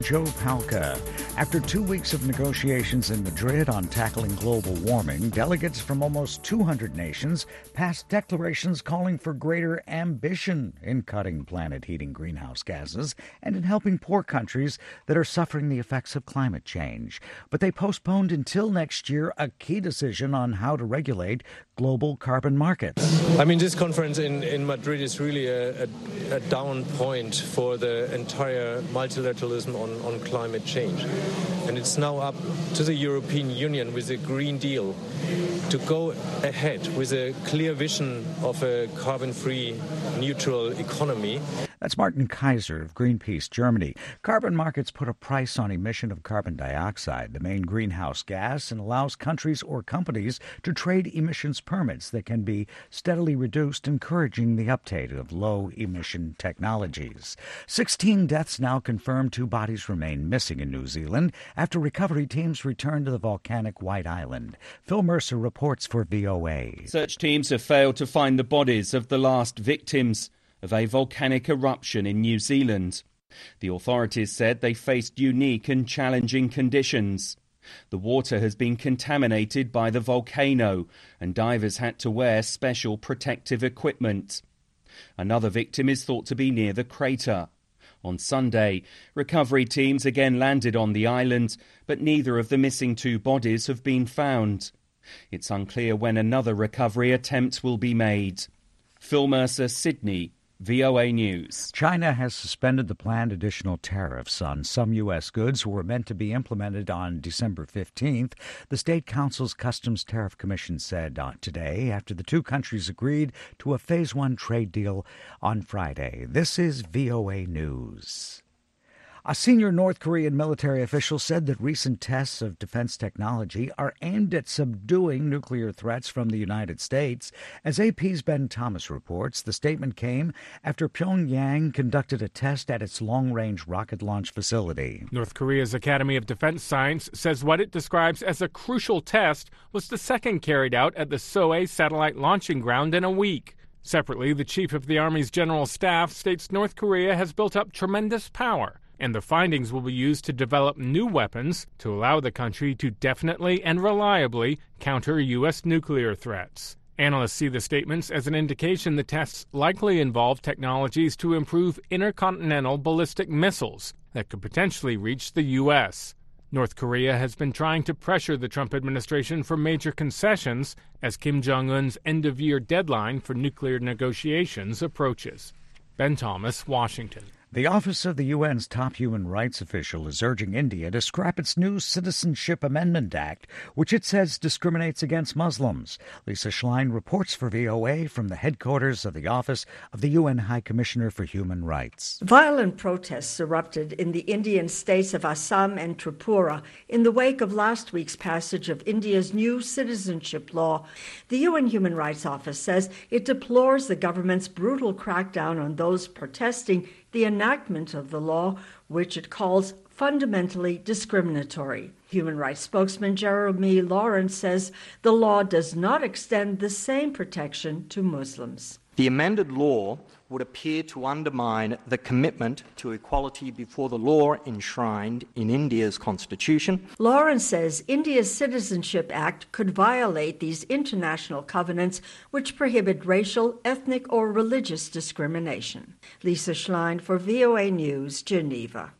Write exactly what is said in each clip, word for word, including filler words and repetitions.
Joe Palca. After two weeks of negotiations in Madrid on tackling global warming, delegates from almost two hundred nations passed declarations calling for greater ambition in cutting planet-heating greenhouse gases and in helping poor countries that are suffering the effects of climate change. But they postponed until next year a key decision on how to regulate global carbon markets. I mean, this conference in, in Madrid is really a, a, a down point for the entire multilateralism on on climate change. And it's now up to the European Union with a Green Deal to go ahead with a clear vision of a carbon-free, neutral economy. That's Martin Kaiser of Greenpeace Germany. Carbon markets put a price on emission of carbon dioxide, the main greenhouse gas, and allows countries or companies to trade emissions permits that can be steadily reduced, encouraging the uptake of low-emission technologies. Sixteen deaths now confirmed. Two bodies remain missing in New Zealand after recovery teams return to the volcanic White Island. Phil Mercer reports for V O A. Search teams have failed to find the bodies of the last victims of a volcanic eruption in New Zealand. The authorities said they faced unique and challenging conditions. The water has been contaminated by the volcano, and divers had to wear special protective equipment. Another victim is thought to be near the crater. On Sunday, recovery teams again landed on the island, but neither of the missing two bodies have been found. It's unclear when another recovery attempt will be made. Phil Mercer, Sydney, V O A News. China has suspended the planned additional tariffs on some U S goods were meant to be implemented on December fifteenth. The State Council's Customs Tariff Commission said uh, today after the two countries agreed to a Phase One trade deal on Friday. This is V O A News. A senior North Korean military official said that recent tests of defense technology are aimed at subduing nuclear threats from the United States. As A P's Ben Thomas reports, the statement came after Pyongyang conducted a test at its long-range rocket launch facility. North Korea's Academy of Defense Science says what it describes as a crucial test was the second carried out at the Sohae satellite launching ground in a week. Separately, the chief of the Army's general staff states North Korea has built up tremendous power, and the findings will be used to develop new weapons to allow the country to definitely and reliably counter U S nuclear threats. Analysts see the statements as an indication the tests likely involve technologies to improve intercontinental ballistic missiles that could potentially reach the U S. North Korea has been trying to pressure the Trump administration for major concessions as Kim Jong-un's end-of-year deadline for nuclear negotiations approaches. Ben Thomas, Washington. The Office of the U N's top human rights official is urging India to scrap its new Citizenship Amendment Act, which it says discriminates against Muslims. Lisa Schlein reports for V O A from the headquarters of the Office of the U N High Commissioner for Human Rights. Violent protests erupted in the Indian states of Assam and Tripura in the wake of last week's passage of India's new citizenship law. The U N Human Rights Office says it deplores the government's brutal crackdown on those protesting the enactment of the law, which it calls fundamentally discriminatory. Human rights spokesman Jeremy Lawrence says the law does not extend the same protection to Muslims. The amended law would appear to undermine the commitment to equality before the law enshrined in India's constitution. Lawrence says India's Citizenship Act could violate these international covenants which prohibit racial, ethnic, or religious discrimination. Lisa Schlein for V O A News, Geneva.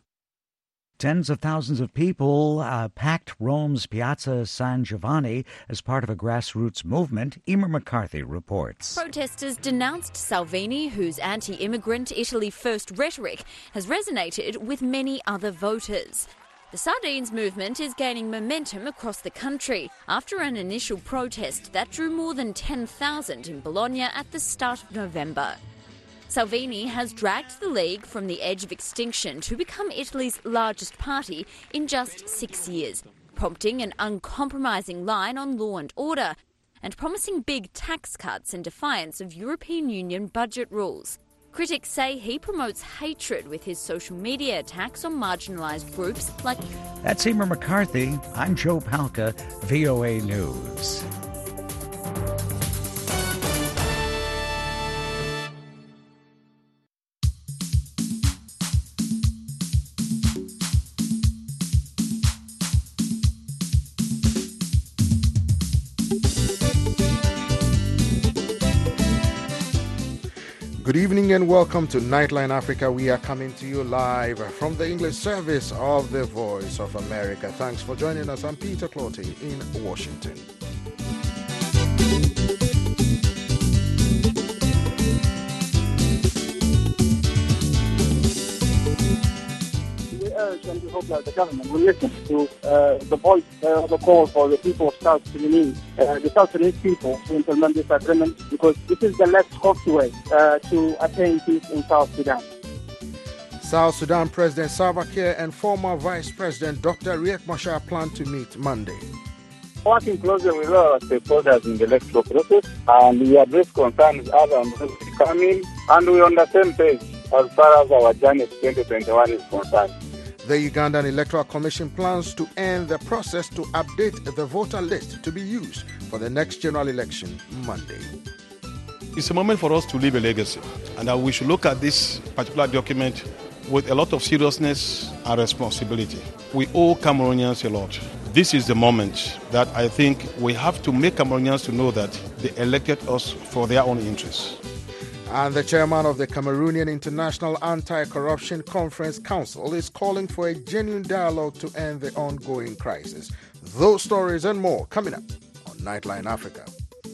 Tens of thousands of people uh, packed Rome's Piazza San Giovanni as part of a grassroots movement. Emer McCarthy reports. Protesters denounced Salvini, whose anti-immigrant Italy first rhetoric has resonated with many other voters. The Sardines movement is gaining momentum across the country after an initial protest that drew more than ten thousand in Bologna at the start of November. Salvini has dragged the League from the edge of extinction to become Italy's largest party in just six years, prompting an uncompromising line on law and order and promising big tax cuts in defiance of European Union budget rules. Critics say he promotes hatred with his social media attacks on marginalised groups like... That's Emer McCarthy. I'm Joe Palca, V O A News. Good evening and welcome to Nightline Africa. We are coming to you live from the English service of the Voice of America. Thanks for joining us. I'm Peter Clotty in Washington. We urge and we hope that the government will listen to uh, the voice uh, of the call for the people of South Sudanese, uh, the South Sudanese people to implement this agreement, because this is the less costly way uh, to attain peace in South Sudan. South Sudan President Salva Kiir and former Vice President Doctor Riek Machar plan to meet Monday. Working closely with our stakeholders in the electoral process, and we address concerns as and when they come in, and we're on the same page as far as our journey to twenty twenty-one is concerned. The Ugandan Electoral Commission plans to end the process to update the voter list to be used for the next general election Monday. It's a moment for us to leave a legacy, and that we should look at this particular document with a lot of seriousness and responsibility. We owe Cameroonians a lot. This is the moment that I think we have to make Cameroonians to know that they elected us for their own interests. And the chairman of the Cameroonian International Anti-Corruption Conference Council is calling for a genuine dialogue to end the ongoing crisis. Those stories and more coming up on Nightline Africa.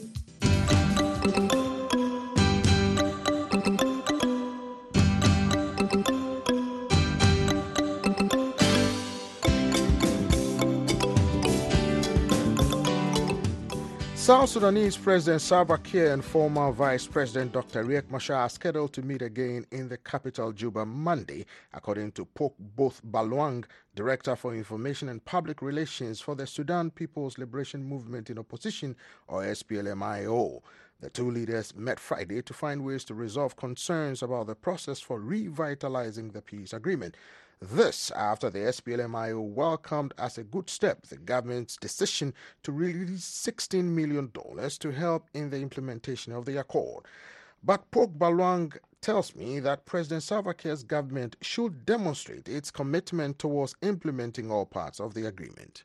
South Sudanese President Salva Kiir and former Vice President Doctor Riek Machar are scheduled to meet again in the capital Juba Monday, according to Pok Both Balwang, Director for Information and Public Relations for the Sudan People's Liberation Movement in Opposition, or S P L M I O. The two leaders met Friday to find ways to resolve concerns about the process for revitalizing the peace agreement. This after the S P L M I O welcomed as a good step the government's decision to release sixteen million dollars to help in the implementation of the accord. But Pok Balwang tells me that President Salva Kiir's government should demonstrate its commitment towards implementing all parts of the agreement.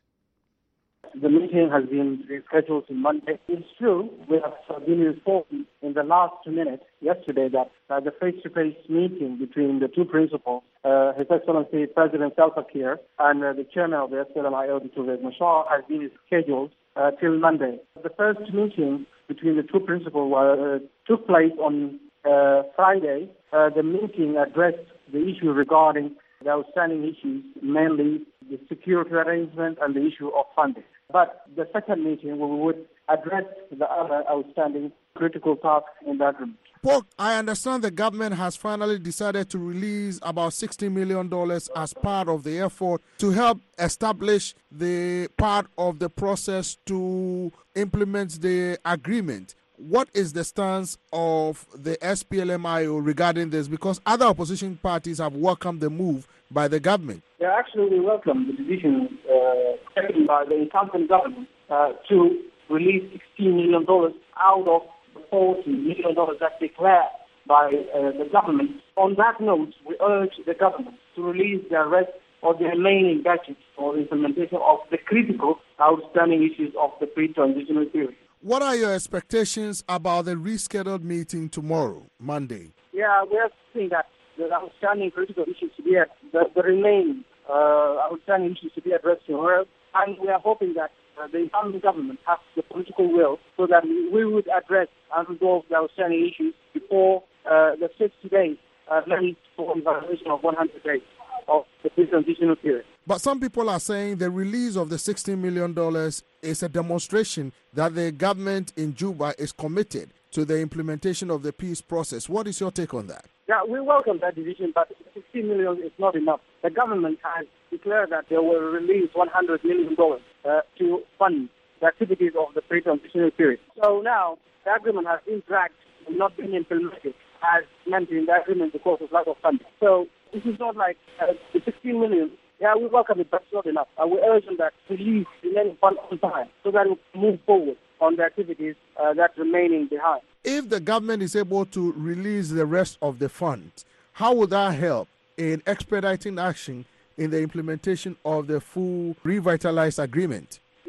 The meeting has been rescheduled to Monday. It's true, we have been informed in the last minute yesterday that uh, the face-to-face meeting between the two principals, uh, His Excellency President Salva Kiir and uh, the chairman of the S P L M I O, Doctor Riek Machar, has been scheduled uh, till Monday. The first meeting between the two principals uh, took place on uh, Friday. Uh, the meeting addressed the issue regarding the outstanding issues, mainly the security arrangement and the issue of funding. But the second meeting, we would address the other outstanding critical tasks in that agreement. Pok, I understand the government has finally decided to release about sixty million dollars as part of the effort to help establish the part of the process to implement the agreement. What is the stance of the S P L M I O regarding this? Because other opposition parties have welcomed the move by the government. Yeah, actually, we welcome the decision uh, taken by the incumbent government uh, to release sixteen million dollars out of the forty million dollars that declared by uh, the government. On that note, we urge the government to release the rest of the remaining budget for the implementation of the critical outstanding issues of the pre-transitional period. What are your expectations about the rescheduled meeting tomorrow, Monday? Yeah, we are seeing that the outstanding critical issues to be, the, the remaining uh, outstanding issues to be addressed tomorrow, and we are hoping that uh, the incumbent government has the political will so that we, we would address and resolve the outstanding issues before uh, the sixty days uh, left for evaluation of one hundred days of the pre-transitional period. But some people are saying the release of the sixteen million dollars is a demonstration that the government in Juba is committed to the implementation of the peace process. What is your take on that? Yeah, we welcome that decision, but sixteen million dollars is not enough. The government has declared that they will release one hundred million dollars uh, to fund the activities of the pre-transitional period. So now the agreement has been dragged and not been implemented as meant in the agreement because of lack of funding. So this is not like uh, the sixteen million dollars. Yeah, we welcome it, but it's not enough. Uh, we urge them that to release the remaining fund on time so that we can move forward on the activities uh, that remaining behind. If the government is able to release the rest of the funds, how would that help in expediting action in the implementation of the full revitalized agreement?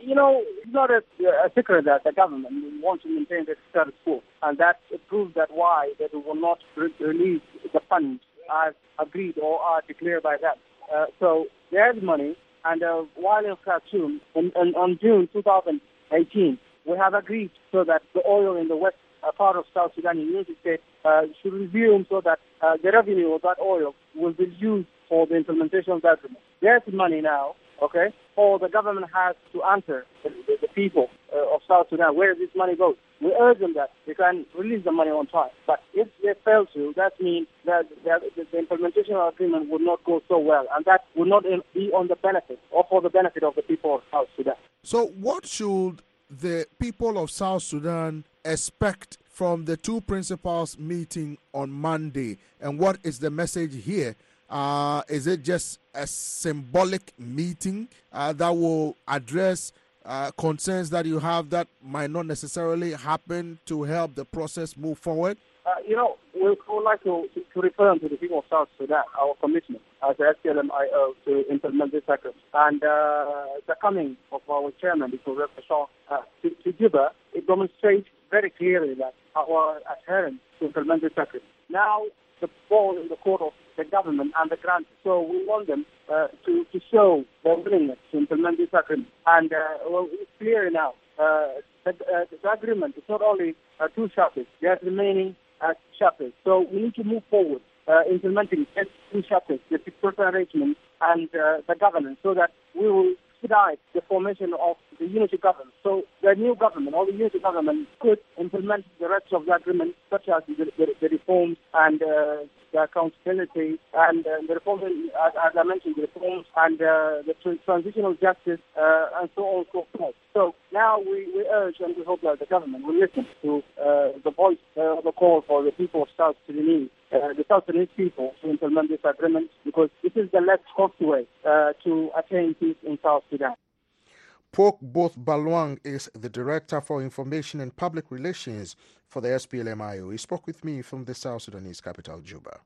you know, it's not a, a secret that the government wants to maintain the status quo, and that proves that why they will not re- release the funds as agreed or are declared by them. Uh, so there's money, and uh, while in Khartoum, in, in, on June two thousand eighteen, we have agreed so that the oil in the west uh, part of South Sudan, in Unity State, uh, should resume so that uh, the revenue of that oil will be used for the implementation of that agreement. There's money now, okay? Or the government has to answer the, the, the people uh, of South Sudan where this money goes. We urge them that they can release the money on time. But if they fail to, that means that the, the implementation of the agreement would not go so well, and that would not be on the benefit or for the benefit of the people of South Sudan. So what should the people of South Sudan expect from the two principals meeting on Monday, and what is the message here? Uh, is it just a symbolic meeting uh, that will address uh, concerns that you have that might not necessarily happen to help the process move forward? Uh, you know, we would like to, to, to return to the people of South Sudan our commitment as the S P L M I O to implement this agreement. And uh, the coming of our chairman, Doctor Riek Machar, uh, to, to Juba, it demonstrates very clearly that our adherence to implement this agreement. Now, the ball in the court of the government and the grant. So we want them uh, to, to show their willingness to implement this agreement. And uh, well, it's clear now. Uh, the, uh, the agreement is not only uh, two chapters, there's remaining uh, chapters. So we need to move forward uh, implementing these two chapters, the security arrangement and uh, the governance, so that we will expedite the formation of the unity government. So the new government, or the unity government, could implement the rest of the agreement, such as the, the, the reforms and uh, the accountability and uh, the reforms, as, as I mentioned, the reforms and uh, the tr- transitional justice uh, and so on and so forth. So now we, we urge and we hope that the government will listen to uh, the voice, uh, the call for the people of South Sudanese, uh, the South Sudanese people to implement this agreement, because this is the less costly way uh, to attain peace in South Sudan. Pork Both Balwang is the Director for Information and Public Relations for the S P L M I O. He spoke with me from the South Sudanese capital, Juba.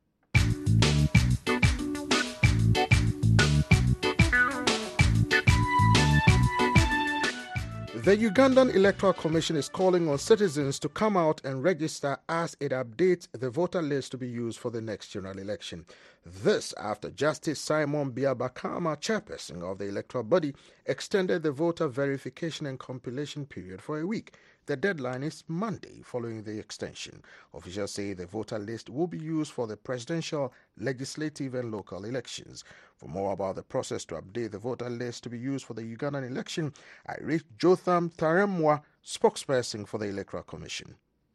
The Ugandan Electoral Commission is calling on citizens to come out and register as it updates the voter list to be used for the next general election. This after Justice Simon Biabakama, chairperson of the electoral body, extended the voter verification and compilation period for a week. The deadline is Monday following the extension. Officials say the voter list will be used for the presidential, legislative and local elections. For more about the process to update the voter list to be used for the Ugandan election, I reached Jotham Taremwa, spokesperson for the Electoral Commission.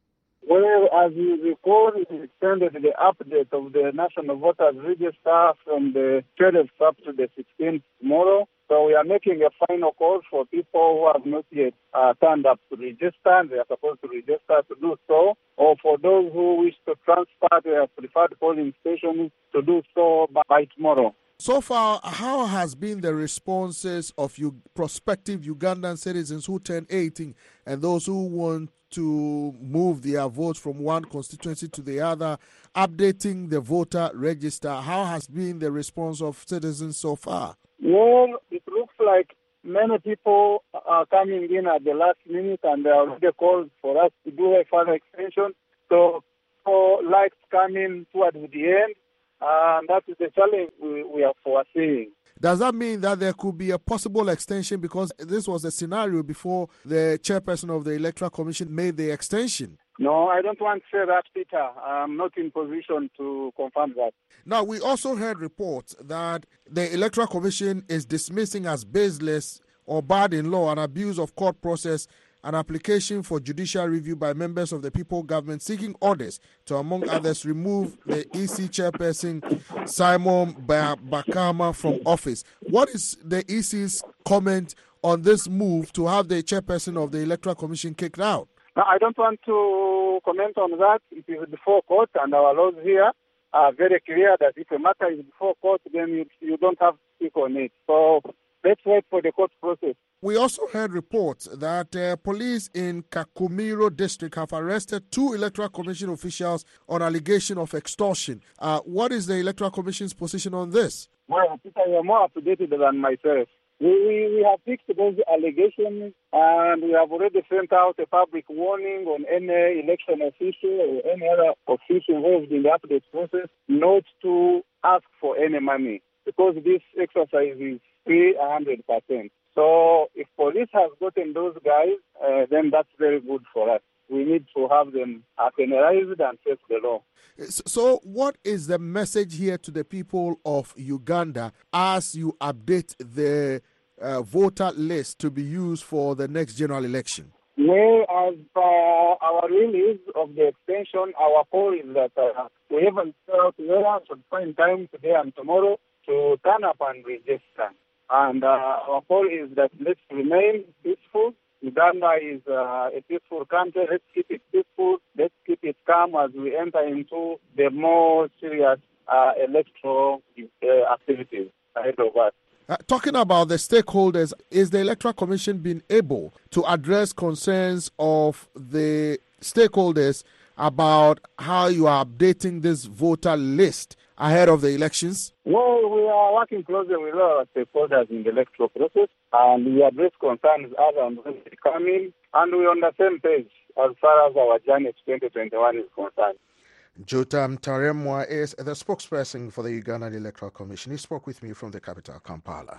Well, as you recall, we extended the update of the National Voters Register from the twelfth up to the sixteenth tomorrow. So we are making a final call for people who have not yet uh, turned up to register. They are supposed to register to do so. Or for those who wish to transfer their preferred polling stations to do so by, by tomorrow. So far, how has been the responses of you prospective Ugandan citizens who turn eighteen and those who want to move their votes from one constituency to the other, updating the voter register? How has been the response of citizens so far? Well, it looks like many people are coming in at the last minute and they are already called for us to do a further extension. So, so likes coming towards the end. And that is the challenge we, we are foreseeing. Does that mean that there could be a possible extension, because this was a scenario before the chairperson of the Electoral Commission made the extension? No, I don't want to say that, Peter. I'm not in position to confirm that. Now, we also heard reports that the Electoral Commission is dismissing as baseless or bad in law an abuse of court process, an application for judicial review by members of the People government seeking orders to, among others, remove the E C chairperson Simon Bakama from office. What is the E C's comment on this move to have the chairperson of the Electoral Commission kicked out? No, I don't want to comment on that. It is before court, and our laws here are very clear that if a matter is before court, then you, you don't have to speak on it. So let's wait for the court process. We also heard reports that uh, police in Kakumiro district have arrested two Electoral Commission officials on allegation of extortion. Uh, what is the Electoral Commission's position on this? Well, Peter, you're more updated than myself. We, we, we have fixed those allegations, and we have already sent out a public warning on any election official or any other official involved in the update process not to ask for any money, because this exercise is free one hundred percent. So if police has gotten those guys, uh, then that's very good for us. We need to have them penalized and face the law. So what is the message here to the people of Uganda as you update the uh, voter list to be used for the next general election? Well, as per our release of the extension, our call is that uh, we haven't out where should find time today and tomorrow to turn up and register. And uh, our call is that let's remain peaceful. Uganda is uh, a peaceful country. Let's keep it peaceful. Let's keep it calm as we enter into the more serious uh, electoral uh, activities ahead of us. Uh, talking about the stakeholders, is the Electoral Commission being able to address concerns of the stakeholders about how you are updating this voter list ahead of the elections? Well, we are working closely with our stakeholders in the electoral process, and we address concerns as and when they come in, and we're on the same page as far as our journey to twenty twenty-one is concerned. Jotam Taremwa is the spokesperson for the Ugandan Electoral Commission. He spoke with me from the capital, Kampala.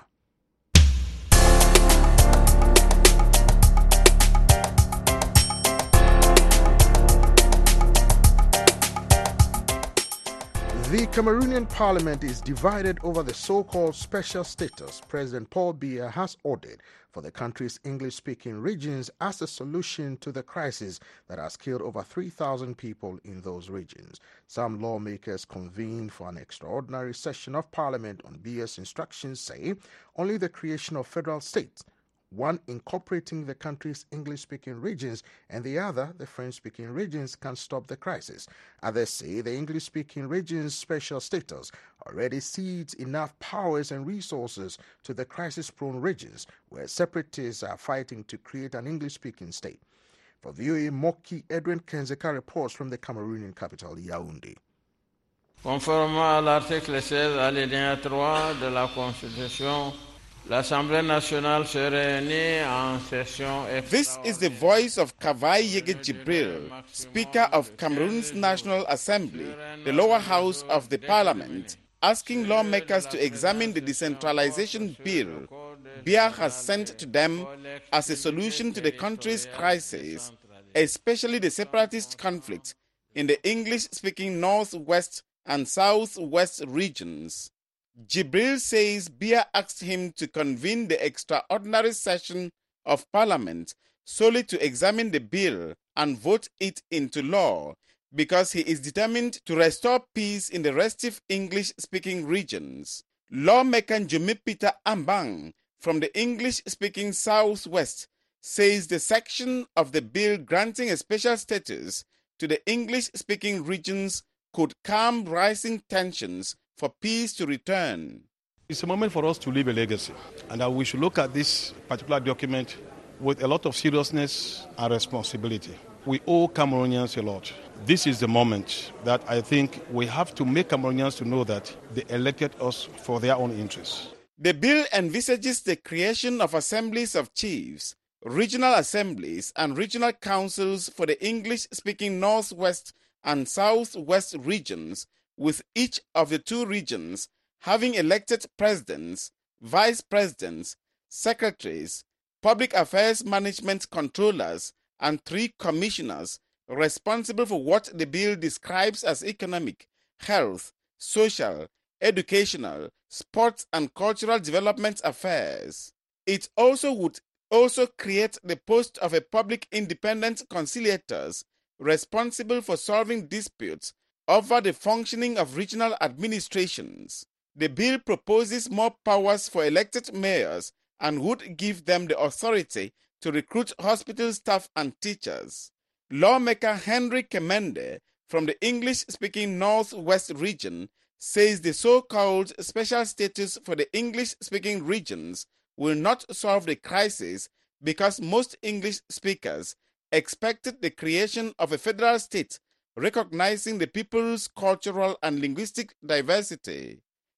The Cameroonian parliament is divided over the so-called special status President Paul Biya has ordered for the country's English-speaking regions as a solution to the crisis that has killed over three thousand people in those regions. Some lawmakers convened for an extraordinary session of parliament on Biya's instructions, say only the creation of federal states, one incorporating the country's English-speaking regions and the other, the French-speaking regions, can stop the crisis. Others say the English-speaking region's special status already cedes enough powers and resources to the crisis-prone regions where separatists are fighting to create an English-speaking state. For V O A Moki, Edwin Kenzeka reports from the Cameroonian capital, Yaoundé. Conformément à l'article seize, alinéa trois de la Constitution, l'Assemblée nationale se réunit en session. This is the voice of Kavai Yege Jibril, Speaker of Cameroon's National Assembly, the lower house of the parliament, asking lawmakers to examine the decentralization bill Biya has sent to them as a solution to the country's crisis, especially the separatist conflict in the English-speaking northwest and southwest regions. Jibril says Biya asked him to convene the extraordinary session of parliament solely to examine the bill and vote it into law because he is determined to restore peace in the restive English-speaking regions. Lawmaker Jumi Peter Ambang from the English-speaking southwest says the section of the bill granting a special status to the English-speaking regions could calm rising tensions for peace to return. It's a moment for us to leave a legacy, and that we should look at this particular document with a lot of seriousness and responsibility. We owe Cameroonians a lot. This is the moment that I think we have to make Cameroonians to know that they elected us for their own interests. The bill envisages the creation of assemblies of chiefs, regional assemblies, and regional councils for the English-speaking northwest and southwest regions, with each of the two regions having elected presidents, vice presidents, secretaries, public affairs management controllers, and three commissioners responsible for what the bill describes as economic, health, social, educational, sports, and cultural development affairs. It also would also create the post of a public independent conciliators responsible for solving disputes over the functioning of regional administrations. The bill proposes more powers for elected mayors and would give them the authority to recruit hospital staff and teachers. Lawmaker Henry Kemende from the English-speaking Northwest region says the so-called special status for the English-speaking regions will not solve the crisis because most English speakers expected the creation of a federal state recognizing the people's cultural and linguistic diversity.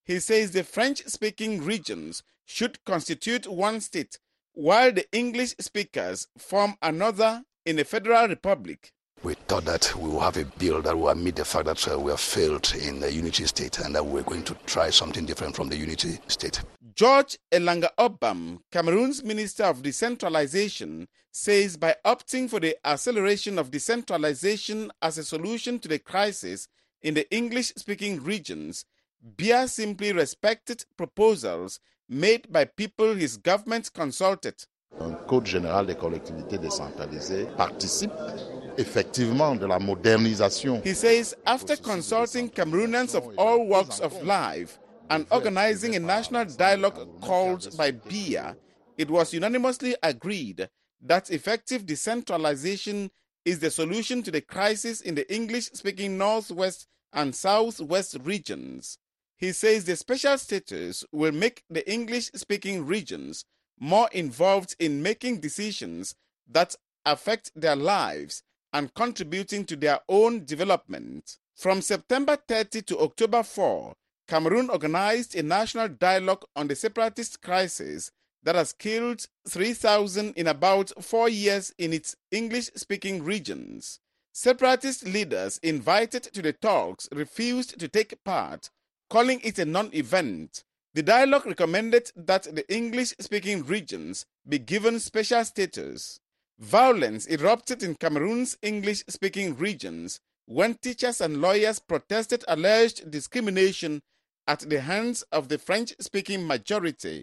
He says the French-speaking regions should constitute one state, while the English speakers form another in a federal republic. We thought that we will have a bill that will admit the fact that uh, we have failed in the unity state and that we're going to try something different from the unity state. George Elanga Obam, Cameroon's Minister of Decentralization, says by opting for the acceleration of decentralization as a solution to the crisis in the English-speaking regions, Biya simply respected proposals made by people his government consulted. Un code général des collectivités décentralisées participe effectivement de la modernisation. He says after consulting Cameroonians of all walks of life and organizing a national dialogue called by Biya, it was unanimously agreed that effective decentralization is the solution to the crisis in the English-speaking Northwest and Southwest regions. He says the special status will make the English-speaking regions more involved in making decisions that affect their lives and contributing to their own development. From September thirtieth to October fourth, Cameroon organized a national dialogue on the separatist crisis that has killed three thousand in about four years in its English-speaking regions. Separatist leaders invited to the talks refused to take part, calling it a non-event. The dialogue recommended that the English-speaking regions be given special status. Violence erupted in Cameroon's English-speaking regions when teachers and lawyers protested alleged discrimination at the hands of the French-speaking majority.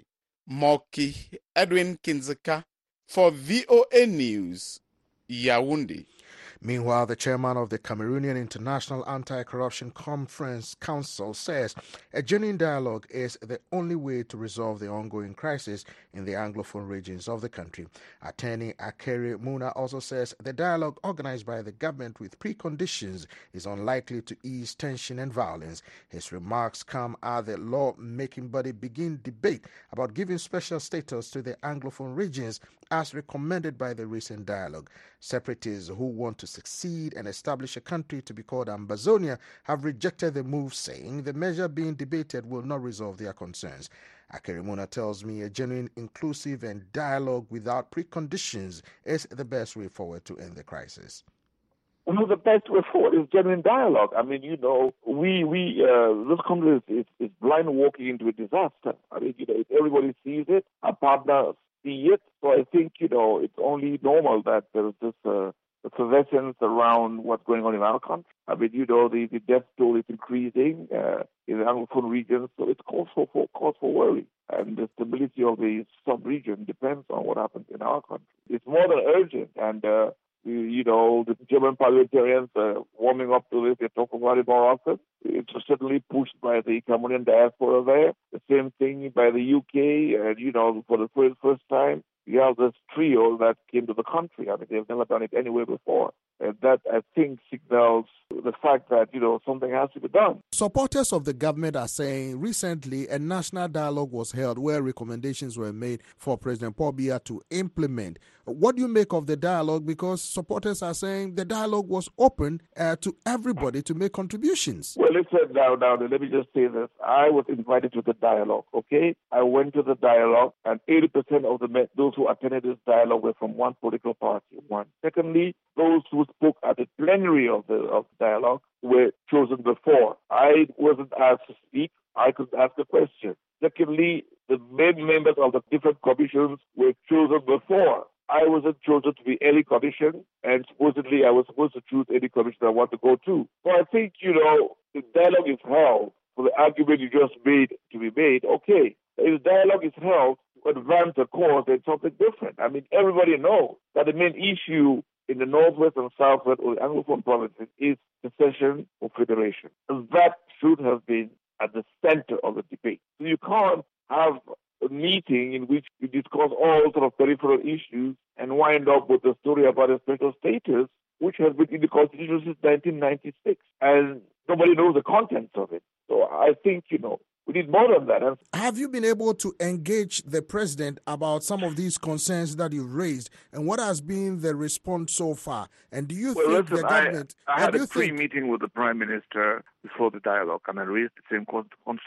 Moki Edwin Kinzeka for V O A News, Yaoundé. Meanwhile, the chairman of the Cameroonian International Anti-Corruption Conference Council says a genuine dialogue is the only way to resolve the ongoing crisis in the Anglophone regions of the country. Attorney Akere Muna also says the dialogue organized by the government with preconditions is unlikely to ease tension and violence. His remarks come as the law-making body begin debate about giving special status to the Anglophone regions as recommended by the recent dialogue. Separatists who want to succeed and establish a country to be called Ambazonia have rejected the move, saying the measure being debated will not resolve their concerns. Akerimuna tells me a genuine, inclusive and dialogue without preconditions is the best way forward to end the crisis. Well, the best way forward is genuine dialogue. I mean, you know, we, we uh, this country is, is, is blind walking into a disaster. I mean, you know, if everybody sees it, our partners see it. So I think, you know, it's only normal that there is this uh, effervescence around what's going on in our country. I mean, you know, the, the death toll is increasing uh, in the Anglophone regions, so it's cause for, for, cause for worry. And the stability of the sub-region depends on what happens in our country. It's more than urgent, and uh, you know, the German parliamentarians are warming up to this. They talk about it more often. It's certainly pushed by the Cameroonian diaspora there. The same thing by the U K. And, you know, for the first, first time, you have this trio that came to the country. I mean, they've never done it anywhere before. And that, I think, signals the fact that, you know, something has to be done. Supporters of the government are saying recently a national dialogue was held where recommendations were made for President Paul Biya to implement. What do you make of the dialogue? Because supporters are saying the dialogue was open uh, to everybody to make contributions. Well, listen, now, now, let me just say this. I was invited to the dialogue, okay? I went to the dialogue, and eighty percent of the men, those who attended this dialogue were from one political party, one. Secondly, those who spoke at the plenary of the of dialogue were chosen before. I wasn't asked to speak. I could ask a question. Secondly, the main members of the different commissions were chosen before. I wasn't chosen to be any commission, and supposedly I was supposed to choose any commission I want to go to. So I think, you know, the dialogue is held for the argument you just made to be made. Okay, if dialogue is held to advance a cause, then something different. I mean, everybody knows that the main issue in the Northwest and Southwest or the Anglophone provinces is secession or federation. And that should have been at the center of the debate. So you can't have a meeting in which you discuss all sort of peripheral issues and wind up with a story about a special status, which has been in the Constitution since nineteen ninety-six. And nobody knows the contents of it. So I think, you know, we need more than that. Have you been able to engage the president about some of these concerns that you've raised, and what has been the response so far? And do you well, think listen, the government... I, I had a think... pre-meeting with the Prime Minister before the dialogue, and I raised the same concerns.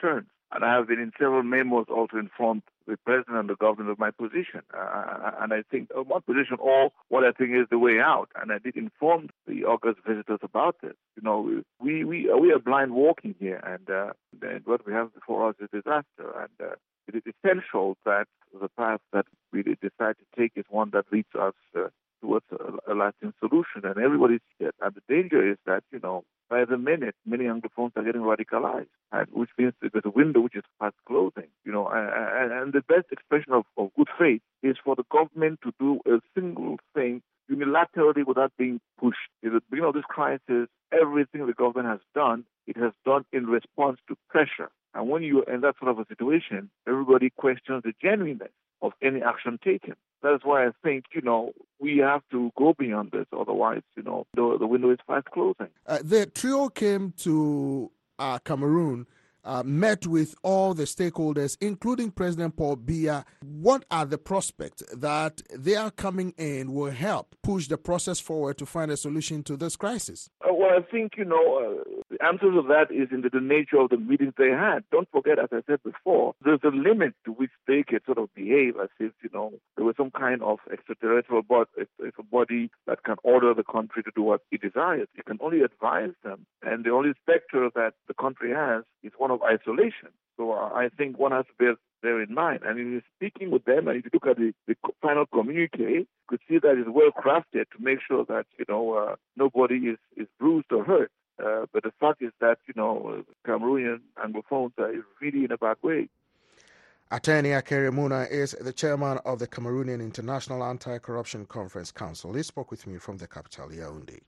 And I have been in several memos also informed the president and the government of my position. Uh, and I think uh, my position or what I think is the way out. And I did inform the August visitors about this. You know, we we we are blind walking here, and, uh, and what we have before us is disaster. And uh, it is essential that the path that we decide to take is one that leads us uh, towards a, a lasting solution. And everybody's here. And the danger is that, you know, by the minute, many Anglophones are getting radicalized, and which means there's a window which is fast closing. You know, and, and the best expression of, of good faith is for the government to do a single thing unilaterally without being pushed. At the beginning of this crisis, everything the government has done, it has done in response to pressure. And when you're in that sort of a situation, everybody questions the genuineness of any action taken. That's why I think, you know, we have to go beyond this. Otherwise, you know, the, the window is fast closing. Uh, the trio came to uh, Cameroon, uh, met with all the stakeholders, including President Paul Biya. What are the prospects that their coming in will help push the process forward to find a solution to this crisis? Uh, well, I think, you know, uh, the answer to that is in the, the nature of the meetings they had. Don't forget, as I said before, there's a limit to which they can sort of behave as if, you know, there was some kind of extraterrestrial body, a body that can order the country to do what it desires. You can only advise them. And the only specter that the country has is one of isolation. So uh, I think one has to bear, bear in mind. And in speaking with them, and if you look at the, the final communique, you could see that it's well crafted to make sure that, you know, uh, nobody is, is bruised or hurt. Uh, but the fact is that, you know, Cameroonian Anglophones are really in a bad way. Attorney Akere Muna is the chairman of the Cameroonian International Anti-Corruption Conference Council. He spoke with me from the capital, Yaoundé.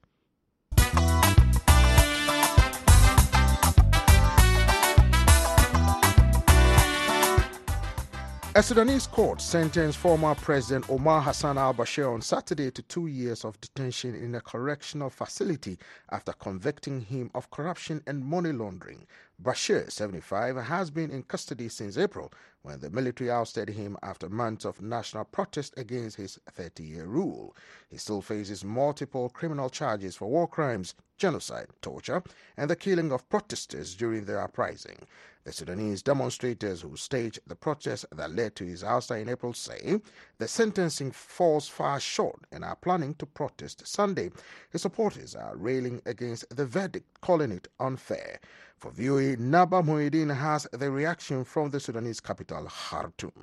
A Sudanese court sentenced former President Omar Hassan al-Bashir on Saturday to two years of detention in a correctional facility after convicting him of corruption and money laundering. Bashir, seventy-five, has been in custody since April, when the military ousted him after months of national protest against his thirty-year rule. He still faces multiple criminal charges for war crimes, genocide, torture, and the killing of protesters during the uprising. The Sudanese demonstrators who staged the protest that led to his ouster in April say the sentencing falls far short and are planning to protest Sunday. His supporters are railing against the verdict, calling it unfair. For V O A, Naba Muhyiddin has the reaction from the Sudanese capital, Khartoum.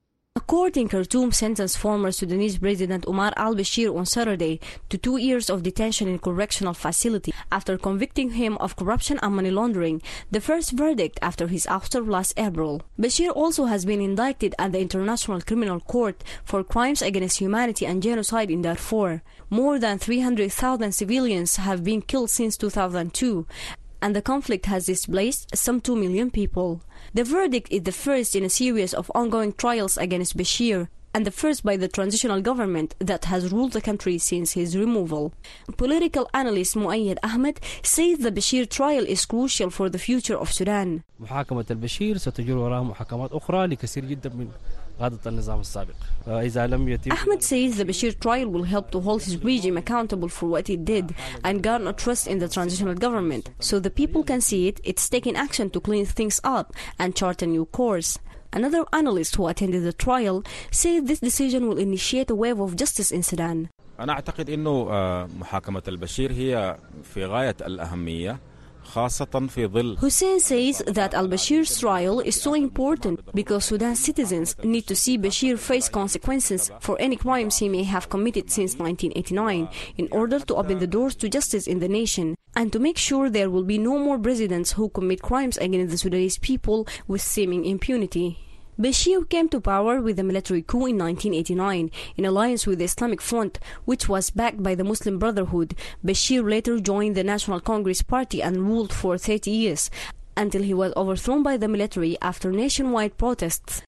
A court in Khartoum sentenced former Sudanese President Omar al-Bashir on Saturday to two years of detention in correctional facility after convicting him of corruption and money laundering, the first verdict after his ouster last April. Bashir also has been indicted at the International Criminal Court for crimes against humanity and genocide in Darfur. More than three hundred thousand civilians have been killed since two thousand two. And the conflict has displaced some two million people. The verdict is the first in a series of ongoing trials against Bashir, and the first by the transitional government that has ruled the country since his removal. Political analyst Muayyad Ahmed says the Bashir trial is crucial for the future of Sudan. محاكمة البشير ستجر وراها محاكمات أخرى لكثير جدا من قادة النظام السابق. إذا لم يتم Ahmed says the Bashir trial will help to hold his regime accountable for what it did and garner trust in the transitional government, so the people can see it. It's taking action to clean things up and chart a new course. Another analyst who attended the trial said this decision will initiate a wave of justice in Sudan. أنا أعتقد إنه محاكمة البشير هي في غاية الأهمية. Hussein says that al-Bashir's trial is so important because Sudan's citizens need to see Bashir face consequences for any crimes he may have committed since nineteen eighty-nine in order to open the doors to justice in the nation and to make sure there will be no more presidents who commit crimes against the Sudanese people with seeming impunity. Bashir came to power with a military coup in nineteen eighty-nine in alliance with the Islamic Front, which was backed by the Muslim Brotherhood. Bashir later joined the National Congress Party and ruled for thirty years, until he was overthrown by the military after nationwide protests.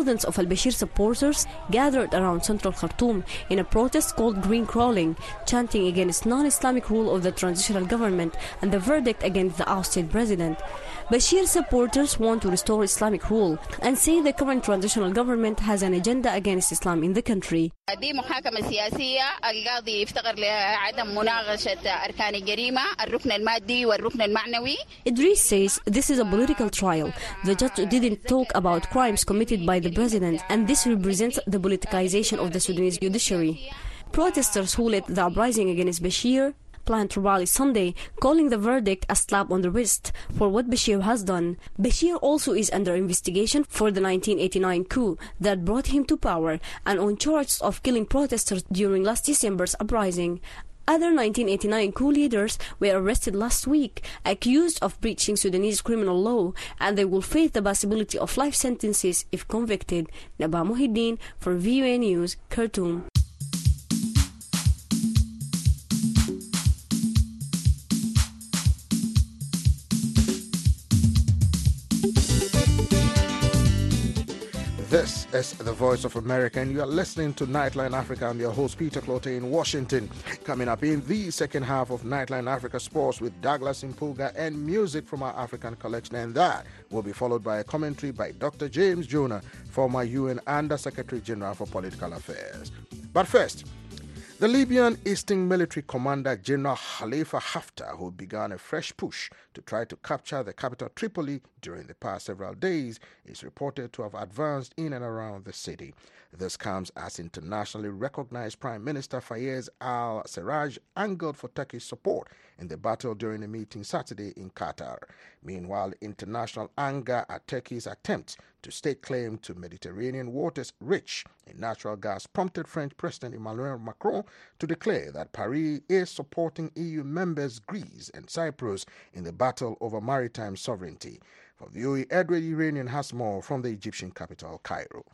thousands of al-Bashir supporters gathered around central Khartoum in a protest called Green Crawling, chanting against non-Islamic rule of the transitional government and the verdict against the ousted president. Bashir supporters want to restore Islamic rule and say the current transitional government has an agenda against Islam in the country. دي محاكمة سياسية القاضي يفتقر لعدم مناقشة أركان الجريمة الركن المادي والركن المعنوي. Idris says this is a political trial. The judge didn't talk about crimes committed by the president, and this represents the politicization of the Sudanese judiciary. Protesters who led the uprising against Bashir planned to rally Sunday, calling the verdict a slap on the wrist for what Bashir has done. Bashir also is under investigation for the nineteen eighty-nine coup that brought him to power and on charges of killing protesters during last December's uprising. Other nineteen eighty-nine coup leaders were arrested last week, accused of breaching Sudanese criminal law, and they will face the possibility of life sentences if convicted. Naba Muhiddin for V O A News, Khartoum. This is the Voice of America, and you are listening to Nightline Africa. I'm your host, Peter Clote, in Washington. Coming up in the second half of Nightline Africa Sports with Douglas Impuga and music from our African collection, and that will be followed by a commentary by Doctor James Jonah, former U N Under-Secretary General for Political Affairs. But first, the Libyan Eastern Military Commander General Khalifa Haftar, who began a fresh push to try to capture the capital Tripoli during the past several days, is reported to have advanced in and around the city. This comes as internationally recognized Prime Minister Fayez al-Sarraj angled for Turkish support in the battle during a meeting Saturday in Qatar. Meanwhile, international anger at Turkey's attempt to stake claim to Mediterranean waters rich in natural gas prompted French President Emmanuel Macron to declare that Paris is supporting E U members Greece and Cyprus in the battle over maritime sovereignty. For V O A, Edward Iranian has more from the Egyptian capital, Cairo.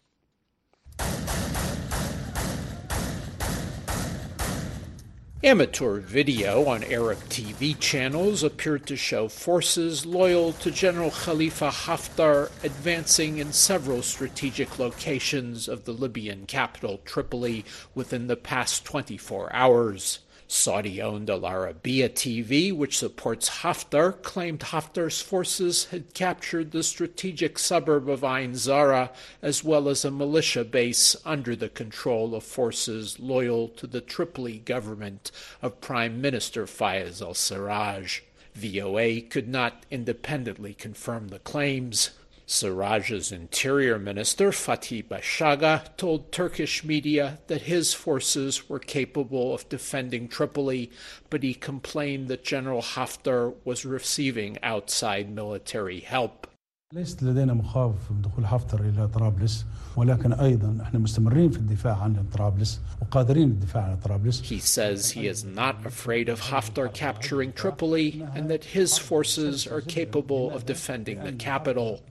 Amateur video on Arab T V channels appeared to show forces loyal to General Khalifa Haftar advancing in several strategic locations of the Libyan capital Tripoli within the past twenty-four hours. Saudi-owned Al Arabiya T V, which supports Haftar, claimed Haftar's forces had captured the strategic suburb of Ain Zara, as well as a militia base under the control of forces loyal to the Tripoli government of Prime Minister Fayez al-Sarraj. V O A could not independently confirm the claims. Sarraj's interior minister, Fatih Bashaga, told Turkish media that his forces were capable of defending Tripoli, but he complained that General Haftar was receiving outside military help. ليست لدينا مخاوف من دخول حفتر إلى طرابلس ولكن أيضا احنا مستمرين في الدفاع عن طرابلس وقادرين الدفاع عن طرابلس. He says he is not afraid of Haftar capturing Tripoli and that his forces are capable of defending the capital.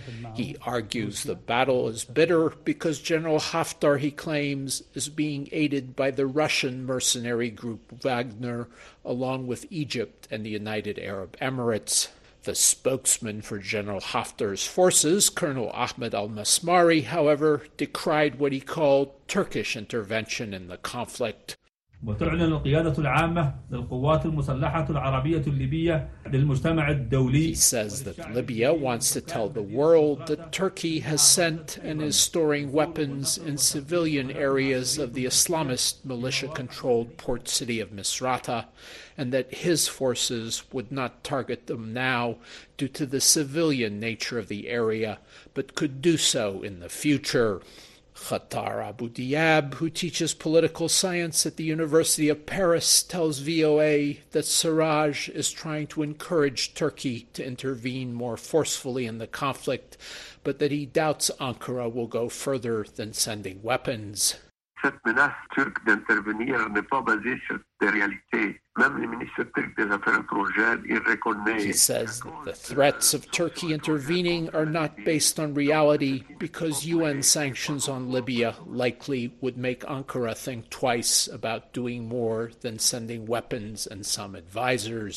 He argues the battle is bitter because General Haftar, he claims, is being aided by the Russian mercenary group Wagner, along with Egypt and the United Arab Emirates. The spokesman for General Haftar's forces, Colonel Ahmed al-Masmari, however, decried what he called Turkish intervention in the conflict. وتعلن القيادة العامة للقوات المسلحة العربية الليبية للمجتمع الدولي. He says that Libya wants to tell the world that Turkey has sent and is storing weapons in civilian areas of the Islamist militia-controlled port city of Misrata, and that his forces would not target them now due to the civilian nature of the area, but could do so in the future. Khatar Abu Diab, who teaches political science at the University of Paris, tells V O A that Sarraj is trying to encourage Turkey to intervene more forcefully in the conflict, but that he doubts Ankara will go further than sending weapons. Cette menace turque d'intervenir n'est pas basée sur des réalités. Même le ministre turc des Affaires étrangères, il reconnaît. He says that the threats of Turkey intervening are not based on reality because U N sanctions on Libya likely would make Ankara think twice about doing more than sending weapons and some advisors.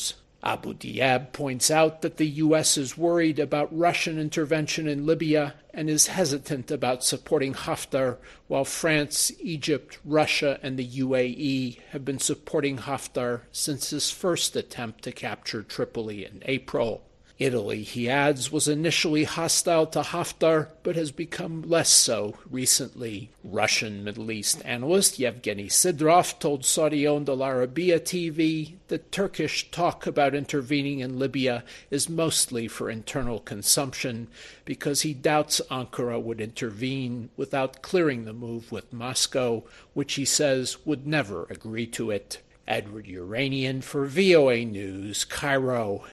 Abu Diab points out that the U S is worried about Russian intervention in Libya and is hesitant about supporting Haftar, while France, Egypt, Russia, and the U A E have been supporting Haftar since his first attempt to capture Tripoli in April. Italy, he adds, was initially hostile to Haftar, but has become less so recently. Russian Middle East analyst Yevgeny Sidrov told Saudi-owned Al Arabiya T V that Turkish talk about intervening in Libya is mostly for internal consumption, because he doubts Ankara would intervene without clearing the move with Moscow, which he says would never agree to it. Edward Uranian for V O A News, Cairo.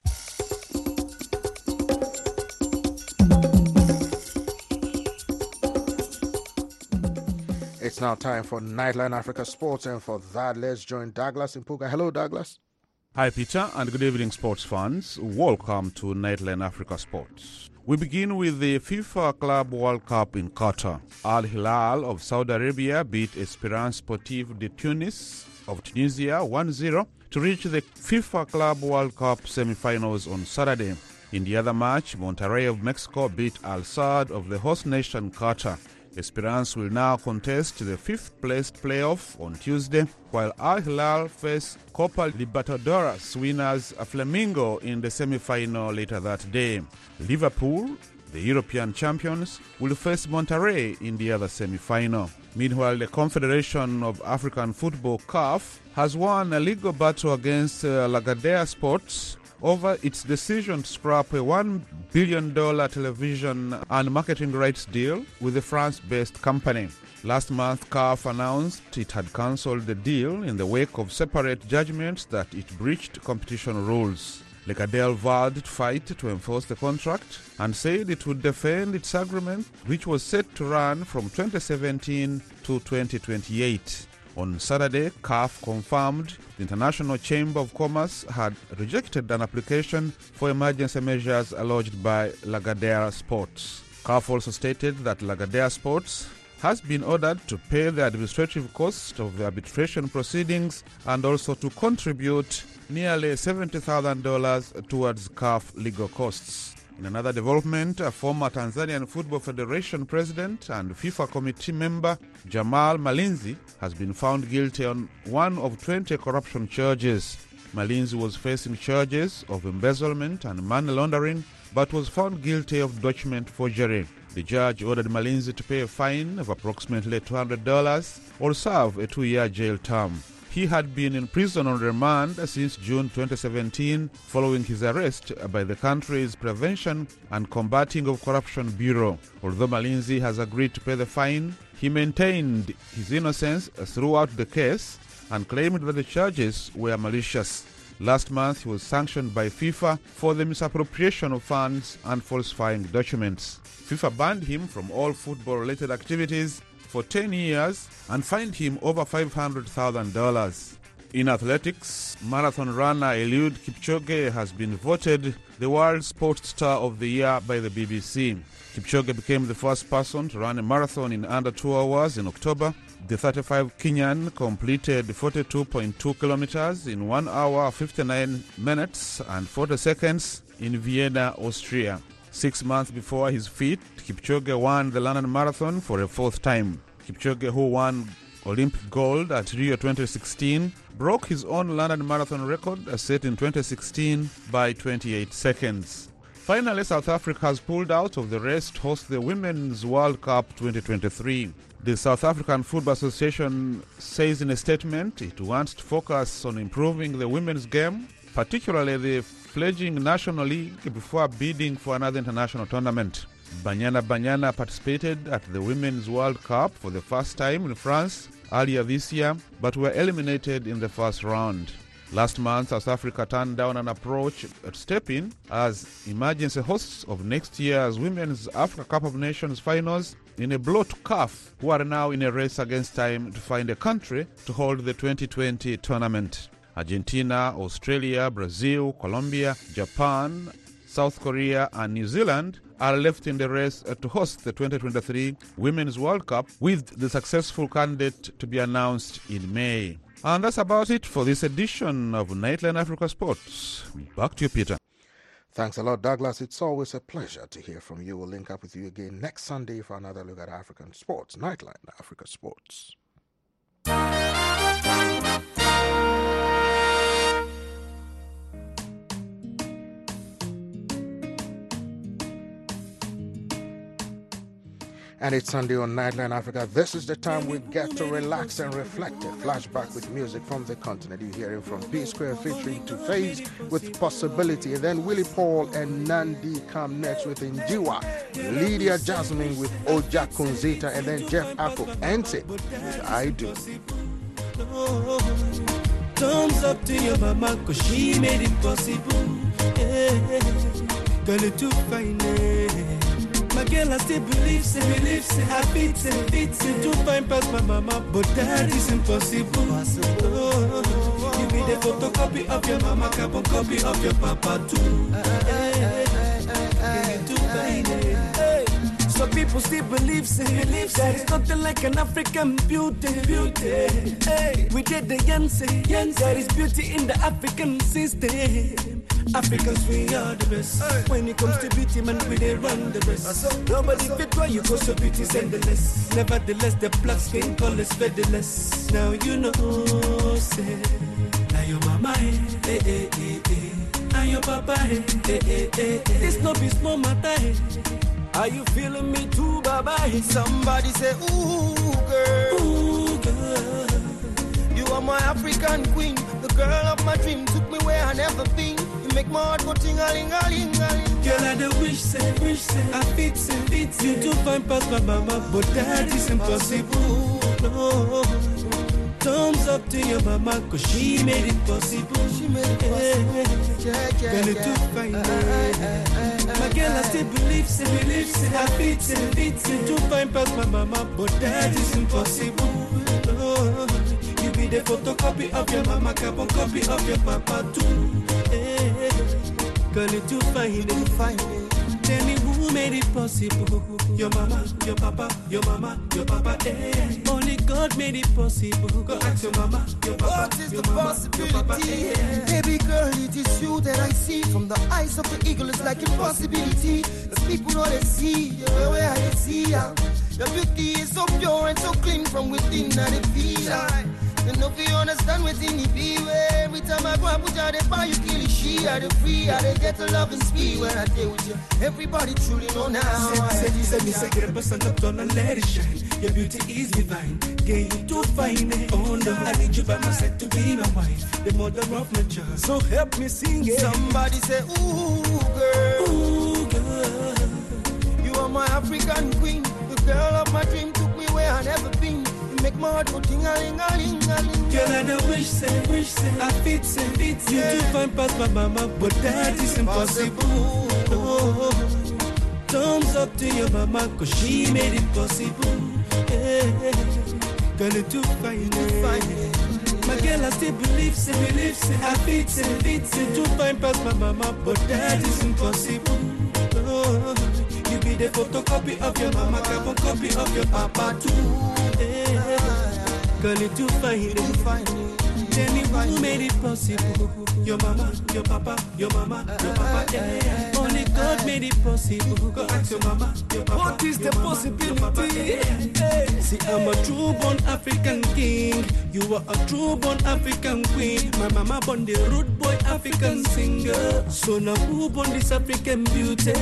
It's now time for Nightline Africa Sports, and for that, let's join Douglas Mpuga. Hello, Douglas. Hi, Peter, and good evening, sports fans. Welcome to Nightline Africa Sports. We begin with the FIFA Club World Cup in Qatar. Al Hilal of Saudi Arabia beat Esperance Sportive de Tunis of Tunisia one zero to reach the FIFA Club World Cup semi-finals on Saturday. In the other match, Monterrey of Mexico beat Al Sadd of the host nation Qatar. Esperance will now contest the fifth-placed playoff on Tuesday, while Al Hilal face Copa Libertadores winners Flamengo in the semi-final later that day. Liverpool, the European champions, will face Monterrey in the other semi-final. Meanwhile, the Confederation of African Football C A F has won a legal battle against uh, Lagardère Sports over its decision to scrap a one billion dollars television and marketing rights deal with a France-based company. Last month, C A F announced it had cancelled the deal in the wake of separate judgments that it breached competition rules. Lagardère vowed to fight to enforce the contract and said it would defend its agreement, which was set to run from twenty seventeen to twenty twenty-eight. On Saturday, C A F confirmed the International Chamber of Commerce had rejected an application for emergency measures lodged by Lagardère Sports. C A F also stated that Lagardère Sports has been ordered to pay the administrative cost of the arbitration proceedings and also to contribute nearly seventy thousand dollars towards C A F legal costs. In another development, a former Tanzanian Football Federation president and FIFA committee member, Jamal Malinzi, has been found guilty on one of twenty corruption charges. Malinzi was facing charges of embezzlement and money laundering, but was found guilty of document forgery. The judge ordered Malinzi to pay a fine of approximately two hundred dollars or serve a two-year jail term. He had been in prison on remand since June twenty seventeen following his arrest by the country's Prevention and Combating of Corruption Bureau. Although Malinzi has agreed to pay the fine, he maintained his innocence throughout the case and claimed that the charges were malicious. Last month, he was sanctioned by FIFA for the misappropriation of funds and falsifying documents. FIFA banned him from all football-related activities for ten years and fined him over five hundred thousand dollars. In athletics, marathon runner Eliud Kipchoge has been voted the World Sports Star of the Year by the B B C. Kipchoge became the first person to run a marathon in under two hours in October. The thirty-five Kenyan completed forty-two point two kilometers in one hour, fifty-nine minutes and forty seconds in Vienna, Austria. Six months before his feat, Kipchoge won the London Marathon for a fourth time. Kipchoge, who won Olympic gold at Rio twenty sixteen, broke his own London Marathon record set in twenty sixteen by twenty-eight seconds. Finally, South Africa has pulled out of the race to host the Women's World Cup twenty twenty-three. The South African Football Association says in a statement it wants to focus on improving the women's game, particularly the fledgling National League, before bidding for another international tournament. Banyana Banyana participated at the Women's World Cup for the first time in France earlier this year, but were eliminated in the first round. Last month, South Africa turned down an approach at step-in as emergency hosts of next year's Women's Africa Cup of Nations finals in a blow to C A F, who are now in a race against time to find a country to hold the twenty twenty tournament. Argentina, Australia, Brazil, Colombia, Japan, South Korea and New Zealand are left in the race to host the twenty twenty-three Women's World Cup, with the successful candidate to be announced in May. And that's about it for this edition of Nightline Africa Sports. Back to you, Peter. Thanks a lot, Douglas. It's always a pleasure to hear from you. We'll link up with you again next Sunday for another look at African sports. Nightline Africa Sports. And it's Sunday on Nightline Africa. This is the time we get to relax and reflect. A flashback with music from the continent. You're hearing from P Square featuring Two Face with Possibility. And then Willie Paul and Nandi come next with Injiwa. Lydia Jasmine with Oja Kunzita. And then Jeff Ako Ense with I Do. Thumbs up to your mama, cause she made it possible. Yeah. Girl, it's too fine. Yeah. My girl, I still believe, say, believe, say, I beat, say, beat, say, to find past my mama, but that is impossible. Oh, you be the photocopy of your mama, carbon copy of your papa too. Hey, hey, too fine, hey. So people still believe, say, believe, say, it's nothing like an African beauty, beauty. Hey, we did the Yancy, Yancy. There is beauty in the African system. Africans, we are the best. Hey. When it comes to beauty, man, we they run the rest. Nobody fit why you go so beauty's endless. Nevertheless, the black skin color's featherless. Now you know, say, now your mama, eh, eh, eh, eh, eh. And your papa, eh, eh, eh, eh, eh. This no be small matter, eh. Are you feeling me too, baba? Somebody say, ooh, girl, ooh, girl. You are my African queen, the girl of my dream. Took me where I never been. Make my heart go ting-a-ling-a-ling-a-ling. Girl, I don't wish, say, wish, say, I fit, say, fit, say. You to find past my mama, but that is impossible. No. Thumbs up to your mama, cause she made it possible. She made it possible. Yeah, yeah, girl, it's too fine. My girl, I still believe, say, believe, say, I fit, say, fit, say. To find past my mama, but that is impossible. No. You be the photocopy of your mama, carbon copy of your papa too. Hey, girl, it's too fine, too fine. Tell me who made it possible? Your mama, your papa, your mama, your papa. Hey, only God made it possible. Go ask your mama, your papa. What is the mama, possibility? Hey. Baby girl, it is you that I see. From the eyes of the eagle, it's like impossibility. The people know they see, the way I see ya. Your beauty is so pure and so clean from within, and it feels like. And if you understand within the be every time I go and put out the fire, you kill it, she are the free, I they get to love and speed when I deal with you. Everybody truly know now. Said you said me say get up and up and let it shine. Your beauty is divine, get you too fine. Oh no, I need you by my side to be my wife, the mother of my child. So help me sing it. Somebody say, ooh girl, ooh girl, you are my African queen, the girl of my dream. Took me where I never been. Make my heart go ting-a-ling-a-ling-a-ling. Girl, I don't wish, say, wish, say, I fit, say, fit, say. You do find past my mama, but that is impossible. Oh, thumbs up to your mama, cause she made it possible. Yeah. Girl, it's too fine, fine. My girl, I still believe, say, believe, say, I fit, say, fit, say. You find past my mama, but that is impossible. Oh, you be the photocopy of your mama, carbon copy of your papa too. Girl, it's too fine, too fine. Tell me who made it possible? Your mama, your papa, your mama, your papa. Yeah. Only God made it possible. Go ask your mama, your papa. What is the possibility? Hey. See, I'm a true-born African king. You are a true-born African queen. My mama born the rude boy African singer. So now who born this African beauty?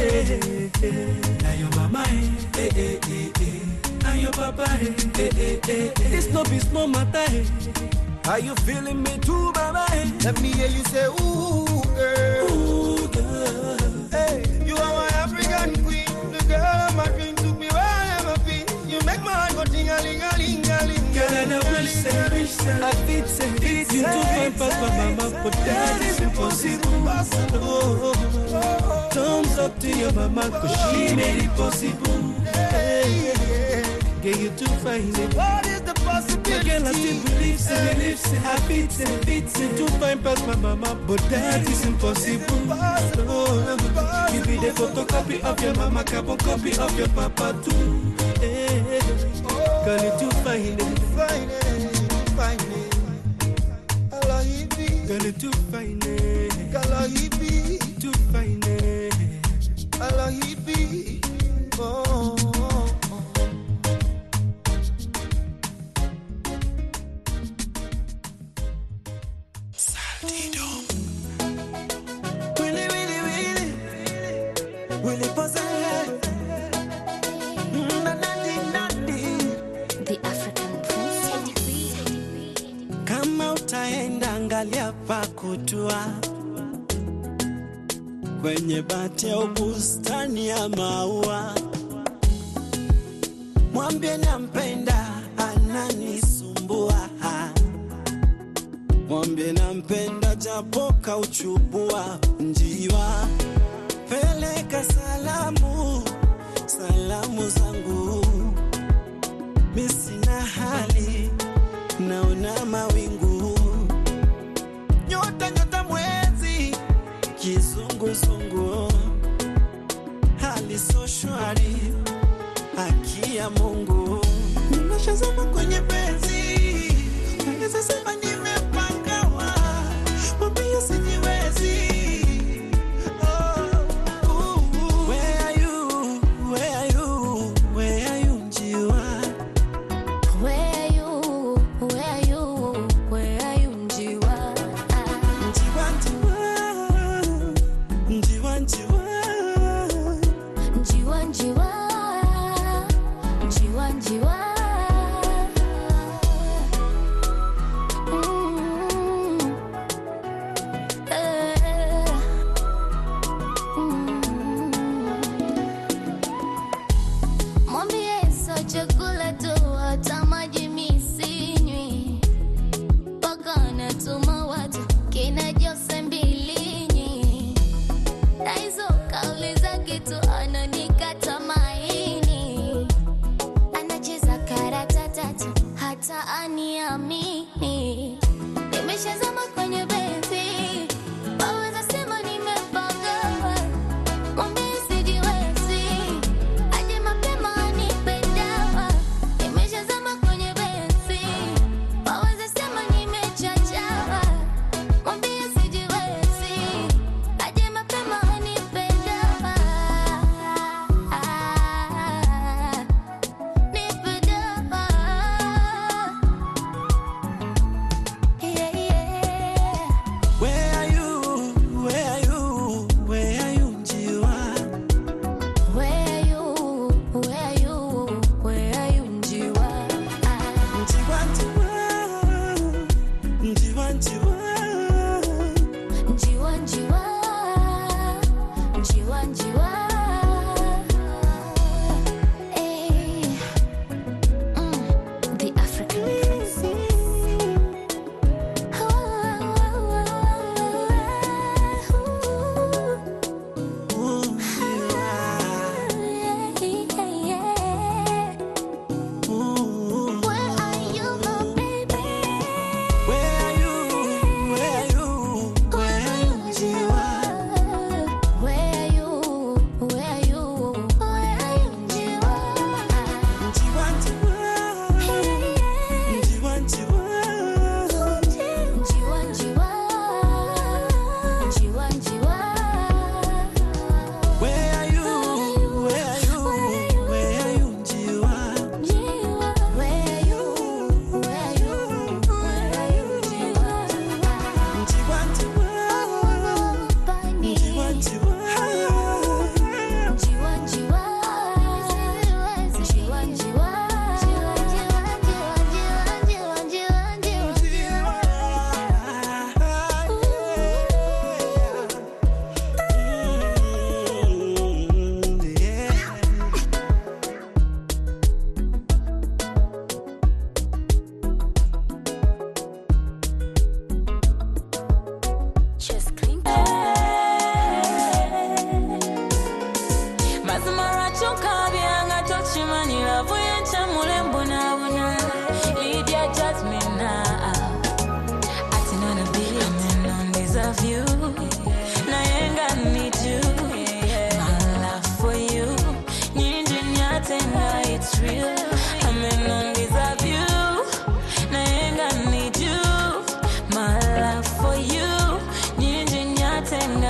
Now your mama, eh, eh, eh, eh. And your papa, eh, eh, eh, eh. This no be small matter, eh. Are you feeling me too, baba? Eh? Let me hear you say, ooh, girl. Ooh, girl. Hey, you are my African queen. The girl of my dream. Took me where I never been. You make my heart go ting-a-ling-a-ling-a-ling. Girl, I know wish, say, wish, say. I fit, say, fit. You too fine past my mama, but that is impossible. Oh, oh, oh. Thumbs up to your mama, cause she made it possible. Hey, get you too fine. What is the possibility? Girl, I still believe, say, believe, say, I fit, say, fit, say. Too fine past my mama, but that is impossible. Oh, you be the photocopy of your mama, carbon copy of your papa too. Hey, girl, you too fine, fine, fine. girl you too fine. Kalahibi, too fine. Kalahibi, oh. Angalia pa kutua kwenye bati ya bustani ya maua, mwambie nampenda ananisumbua, mwambie nampenda japo kauchubua njiwa, peleka salamu salamu zangu, mimi sina hali naona mawingu, nyota nyota mwezi kizunguzungu, hali so shwari haki ya Mungu, nimeshazama kwenye penzi, naweza sema nimepangawa, mwambie sijiwezi.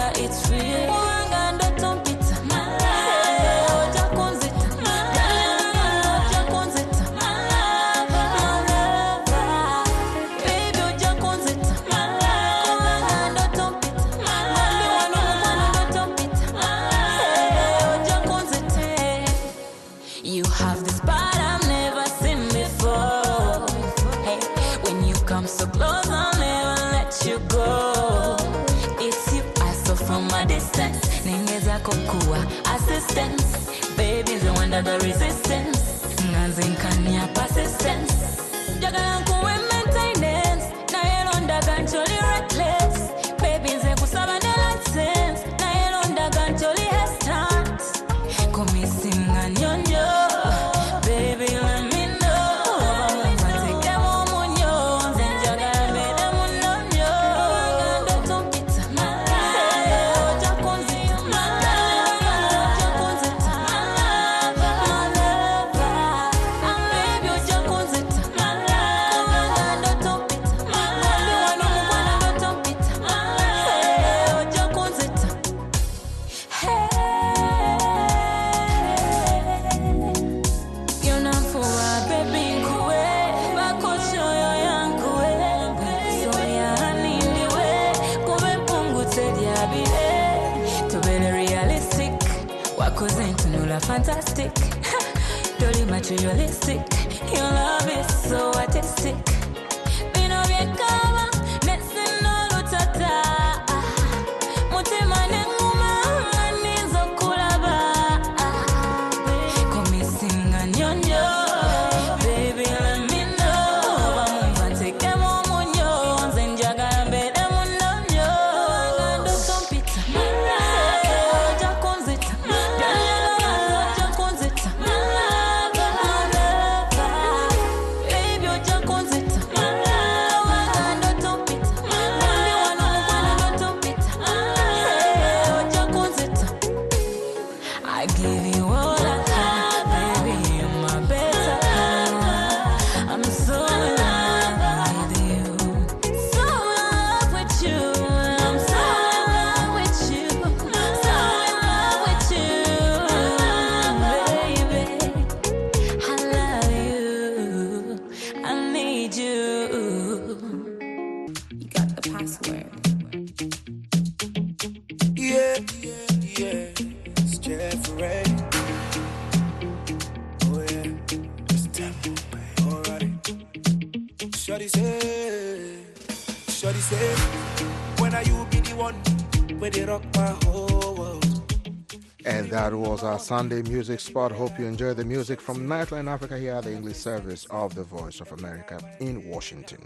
it's real. Wanga ndoto mpita, my love. Oja kunzita, my love. Oja kunzita, my love, my love. Baby oja kunzita, my love. Wanga ndoto mpita, my love. Wano ndoto mpita, my love. Oja kunzita. You have this part I've never seen before. Hey, when you come so close, I'll never let you go. It's you I saw from a distance. Ningeza kukua assistance. Baby's the one that the resistance. Ngazinkania persistence. Jagala nkuwe maintenance. Na yelo ndaga ncholi reckless. Baby's a kusaba ne license. Na yelo ndaga ncholi hesitant. Kumisinga nyonyo. Baby, let me know. Take them on munyo. Zenjaga bede munonyo. Wanga ndoto mpita, my love. Oja kunzita, my love. Oja kunzita, my love, my love. And baby, oja kunzita, my love. Wanga ndoto mpita, my love. Wano mwana ndoto mpita, my love. Oja kunzita. Hey. Yonafua baby nkuwe, bakoshoyo yankuwe. Soya hanindiwe, kube pungute diabile. Tubele realistic, wakoze ntunula fantastic. Doli materialistic, your love is so artistic. Bino byekaba, nesino lutata. Mutima nenguma, nizo kulaba. Kumisinga nyonyo. Baby, let me know. Bamumva ntekemo munyo. Zenjaga mbede munonyo. Wanga ndoto mpita, my love. Oja kunzita, my love. Oja kunzita, my love, my love. Baby, oja kunzita, my love. Wanga ndoto mpita, my love. Wano mwana ndoto mpita, my love. Oja kunzita. I give you all I have, baby, you're my better half. I'm so in love with you, so in love with you. I'm so in love with you, so in love with you, baby. I love you, I need you. You got the password. Yeah, yeah, yeah. It's Jeffrey. Oh yeah. It's tempo, baby. Alright. Shorty say, Shorty say, when are you be the one where they rock my whole world? And that was our Sunday music spot. Hope you enjoy the music from Nightline Africa here at the English service of the Voice of America in Washington.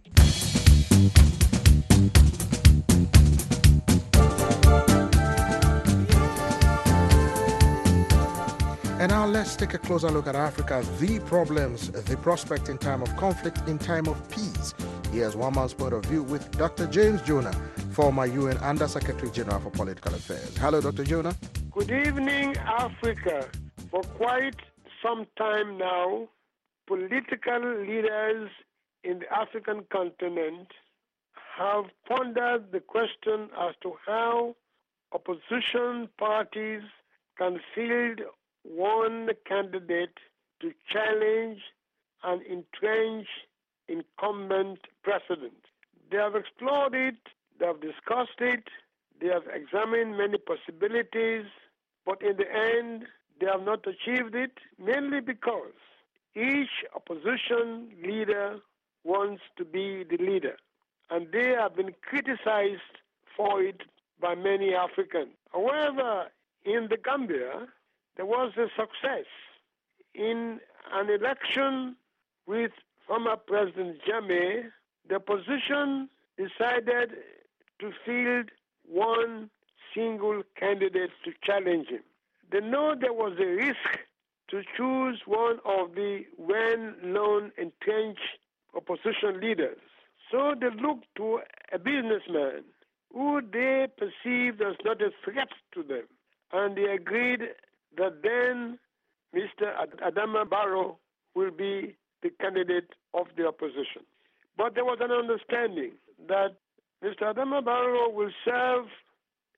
And now let's take a closer look at Africa, the problems, the prospect in time of conflict, in time of peace. Here's one man's point of view with Doctor James Jonah, former U N Under Secretary General for Political Affairs. Hello, Doctor Jonah. Good evening, Africa. For quite some time now, political leaders in the African continent have pondered the question as to how opposition parties can field one candidate to challenge and entrench incumbent president. They have explored it, they have discussed it, they have examined many possibilities, but in the end, they have not achieved it, mainly because each opposition leader wants to be the leader, and they have been criticized for it by many Africans. However, in the Gambia, there was a success in an election with former President Jammeh. The opposition decided to field one single candidate to challenge him. They know there was a risk to choose one of the well-known entrenched opposition leaders. So they looked to a businessman who they perceived as not a threat to them. And they agreed that then Mister Adama Barrow will be the candidate of the opposition. But there was an understanding that Mister Adama Barrow will serve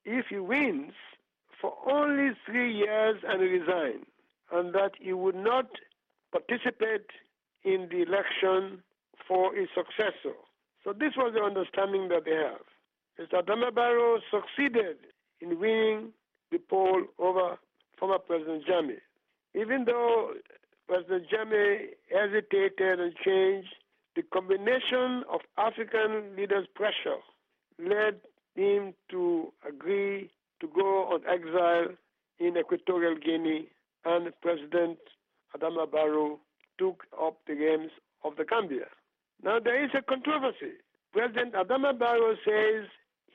if he wins, for only three years and resign, and that he would not participate in the election for his successor. So this was the understanding that they have. Mister Adama Barrow succeeded in winning the poll over former President Jammeh. Even though President Jammeh hesitated and changed, the combination of African leaders' pressure led him to agree to go on exile in Equatorial Guinea, and President Adama Barrow took up the reins of the Gambia. Now there is a controversy. President Adama Barrow says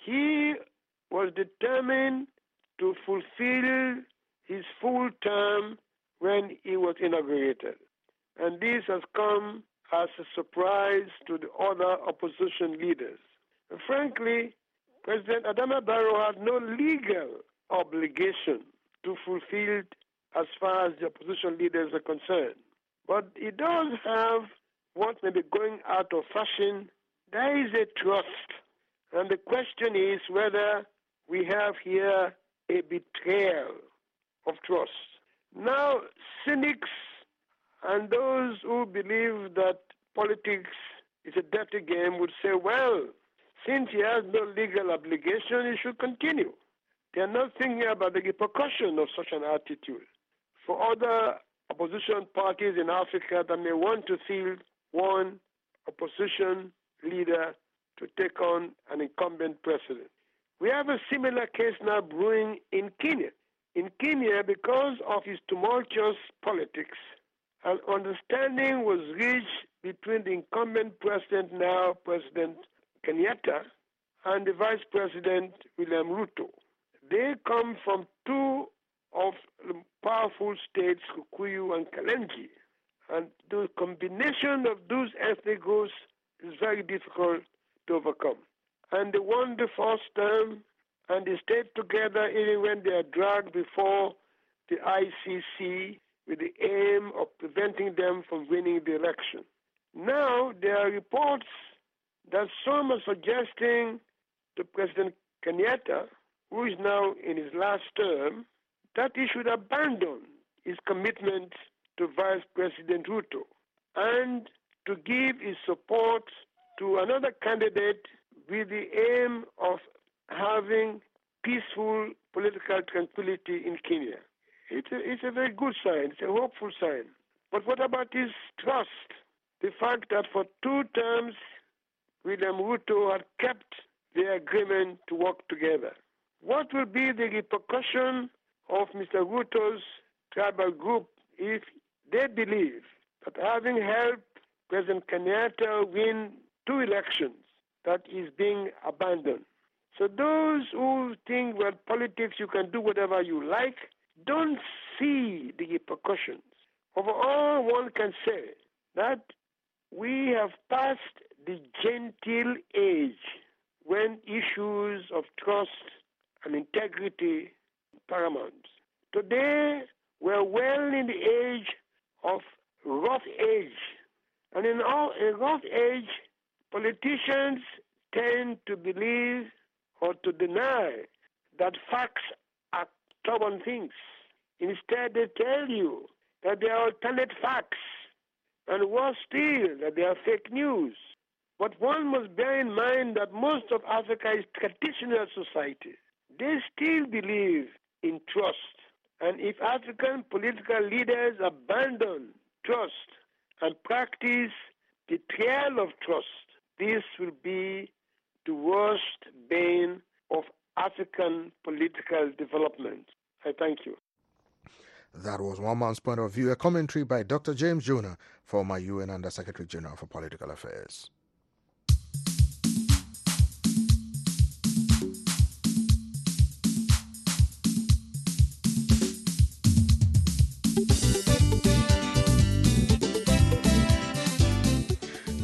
he was determined to fulfill his full term when he was inaugurated. And this has come as a surprise to the other opposition leaders. And frankly, President Adama Barrow had no legal obligation to fulfill it as far as the opposition leaders are concerned. But he does have what may be going out of fashion. There is a trust. And the question is whether we have here a betrayal of trust. Now, cynics and those who believe that politics is a dirty game would say, well, since he has no legal obligation, he should continue. They are not thinking about the repercussion of such an attitude. For other opposition parties in Africa that may want to field one opposition leader to take on an incumbent president. We have a similar case now brewing in Kenya. In Kenya, because of his tumultuous politics, an understanding was reached between the incumbent president, now President Kenyatta, and the Vice President William Ruto. They come from two of the powerful states, Kikuyu and Kalenjin. And the combination of those ethnic groups is very difficult to overcome. And they won the first term, and they stayed together even when they are dragged before the I C C with the aim of preventing them from winning the election. Now, there are reports that some are suggesting to President Kenyatta, who is now in his last term, that he should abandon his commitment to Vice President Ruto and to give his support to another candidate with the aim of having peaceful political tranquility in Kenya. It's a, it's a very good sign. It's a hopeful sign. But what about his trust? The fact that for two terms, William Ruto had kept the agreement to work together. What will be the repercussion of Mister Ruto's tribal group if they believe that having helped President Kenyatta win two elections, that is being abandoned? So those who think, well, politics, you can do whatever you like, don't see the repercussions. Overall, one can say that we have passed the genteel age when issues of trust and integrity are paramount. Today, we're well in the age of rough age. And in all, in rough age, politicians tend to believe or to deny that facts are stubborn things. Instead, they tell you that they are alternate facts, and worse still, that they are fake news. But one must bear in mind that most of Africa is traditional society. They still believe in trust. And if African political leaders abandon trust and practice betrayal of trust, this will be the worst bane of African political development. I thank you. That was one man's point of view, a commentary by Doctor James Jonah, former U N Under-Secretary General for Political Affairs.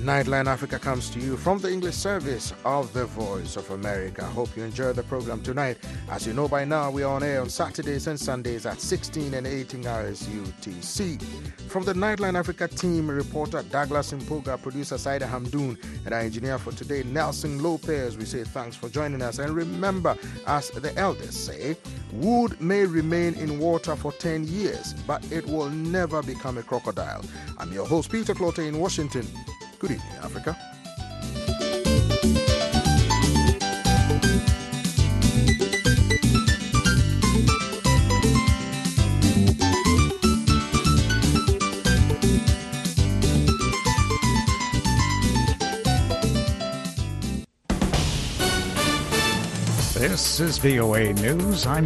Nightline Africa comes to you from the English service of the Voice of America. Hope you enjoyed the program tonight. As you know by now, we are on air on Saturdays and Sundays at sixteen and eighteen hours U T C. From the Nightline Africa team, reporter Douglas Impoga, producer Saida Hamdoun, and our engineer for today, Nelson Lopez, we say thanks for joining us. And remember, as the elders say, wood may remain in water for ten years, but it will never become a crocodile. I'm your host, Peter Clote in Washington. Good evening, Africa. This is V O A News. I'm